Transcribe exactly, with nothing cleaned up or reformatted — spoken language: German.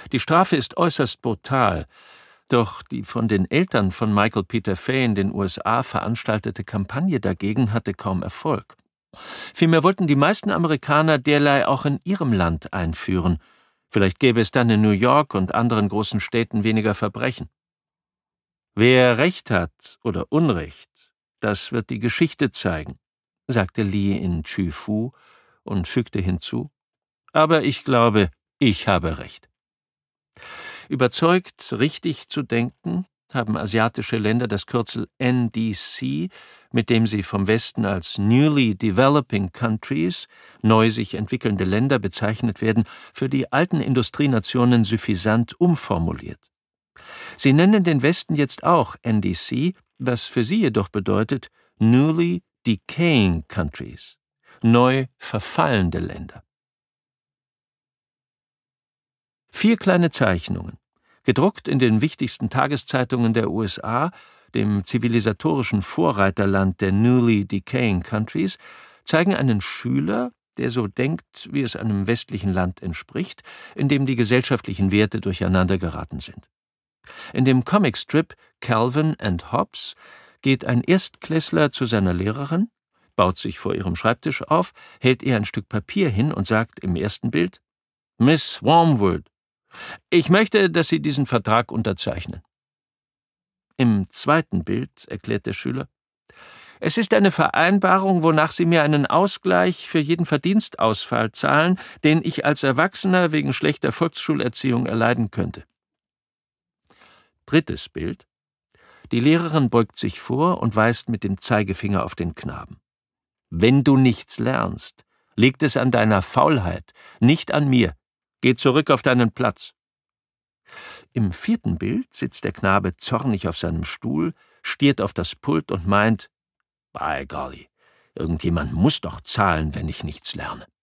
Die Strafe ist äußerst brutal, doch die von den Eltern von Michael Peter Fay in den U S A veranstaltete Kampagne dagegen hatte kaum Erfolg. Vielmehr wollten die meisten Amerikaner derlei auch in ihrem Land einführen. Vielleicht gäbe es dann in New York und anderen großen Städten weniger Verbrechen. Wer Recht hat oder Unrecht, das wird die Geschichte zeigen, sagte Lee in Chü-Fu und fügte hinzu: Aber ich glaube, ich habe Recht. Überzeugt, richtig zu denken, haben asiatische Länder das Kürzel N D C, mit dem sie vom Westen als Newly Developing Countries, neu sich entwickelnde Länder, bezeichnet werden, für die alten Industrienationen suffisant umformuliert. Sie nennen den Westen jetzt auch N D C, was für sie jedoch bedeutet Newly Decaying Countries, neu verfallende Länder. Vier kleine Zeichnungen, gedruckt in den wichtigsten Tageszeitungen der U S A, dem zivilisatorischen Vorreiterland der Newly Decaying Countries, zeigen einen Schüler, der so denkt, wie es einem westlichen Land entspricht, in dem die gesellschaftlichen Werte durcheinandergeraten sind. In dem Comicstrip Calvin and Hobbes geht ein Erstklässler zu seiner Lehrerin, baut sich vor ihrem Schreibtisch auf, hält ihr ein Stück Papier hin und sagt im ersten Bild: »Miss Wormwood, ich möchte, dass Sie diesen Vertrag unterzeichnen.« Im zweiten Bild erklärt der Schüler: »Es ist eine Vereinbarung, wonach Sie mir einen Ausgleich für jeden Verdienstausfall zahlen, den ich als Erwachsener wegen schlechter Volksschulerziehung erleiden könnte.« Drittes Bild: Die Lehrerin beugt sich vor und weist mit dem Zeigefinger auf den Knaben. »Wenn du nichts lernst, liegt es an deiner Faulheit, nicht an mir. Geh zurück auf deinen Platz.« Im vierten Bild sitzt der Knabe zornig auf seinem Stuhl, stiert auf das Pult und meint: »Bei Golly, irgendjemand muss doch zahlen, wenn ich nichts lerne.«